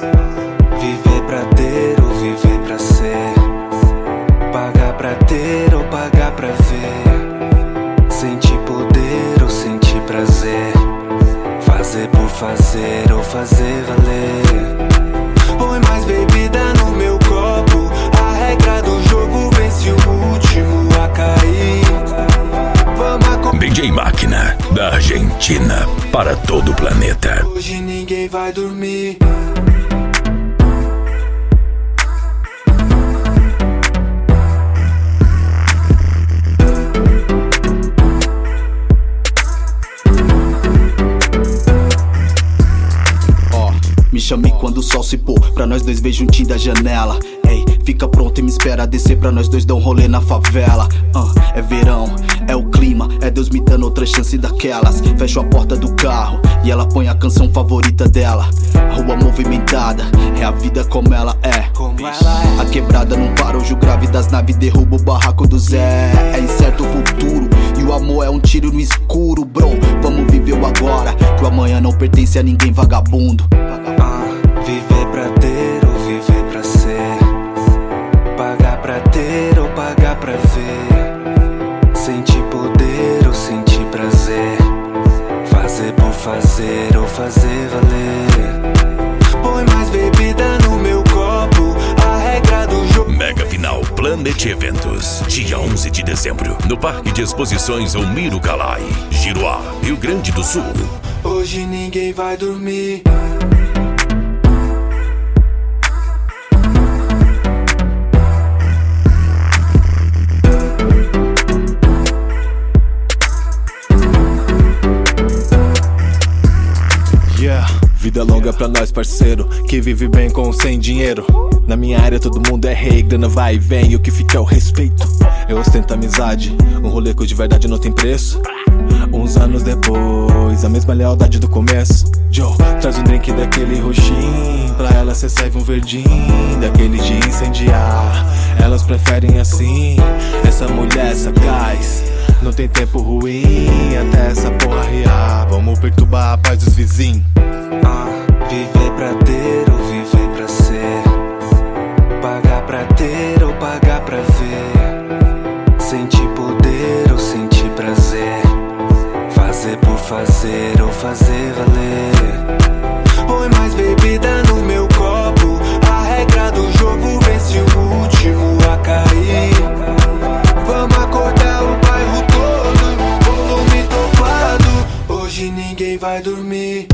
Viver pra ter ou viver pra ser, pagar pra ter ou pagar pra ver, sentir poder ou sentir prazer, fazer por fazer ou fazer valer. Põe mais bebida no meu copo, a regra do jogo vence o último a cair. DJ Máquina, da Argentina para todo o planeta. Hoje ninguém vai dormir. Me chame quando o sol se pôr, pra nós dois ver juntinho da janela. Ei, fica pronto e me espera descer pra nós dois dar um rolê na favela. É verão, é o clima, é Deus me dando outra chance daquelas. Fecho a porta do carro e ela põe a canção favorita dela. Rua movimentada, é a vida como ela é. A quebrada não para, hoje o grave das naves derruba o barraco do Zé. É incerto o futuro e o amor é um tiro no escuro, bro. Vamos viver o agora, que o amanhã não pertence a ninguém vagabundo. Viver pra ter ou viver pra ser, pagar pra ter ou pagar pra ver, sentir poder ou sentir prazer, fazer por fazer ou fazer valer. Põe mais bebida no meu copo, a regra do jogo. Mega Final Planet Eventos, dia 11 de dezembro, no Parque de Exposições Almiro Calai, Giruá, Rio Grande do Sul. Hoje ninguém vai dormir. Vida longa pra nós, parceiro, que vive bem com ou sem dinheiro. Na minha área todo mundo é rei, grana vai e vem, e o que fica é o respeito. Eu ostento amizade, um rolê que de verdade não tem preço. Uns anos depois, a mesma lealdade do começo. Joe, traz um drink daquele roxinho, pra ela cê serve um verdinho, daquele de incendiar. Elas preferem assim, essa mulher sagaz, não tem tempo ruim, até essa porra riar. Vamos perturbar a paz dos vizinhos. Viver pra ter ou viver pra ser, pagar pra ter ou pagar pra ver, sentir poder ou sentir prazer, fazer por fazer ou fazer valer. Põe mais bebida no meu copo, a regra do jogo vence o último a cair. Vamos acordar o bairro todo, volume topado, hoje ninguém vai dormir.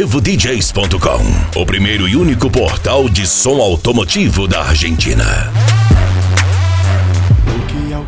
EvoDJs.com, o primeiro e único portal de som automotivo da Argentina.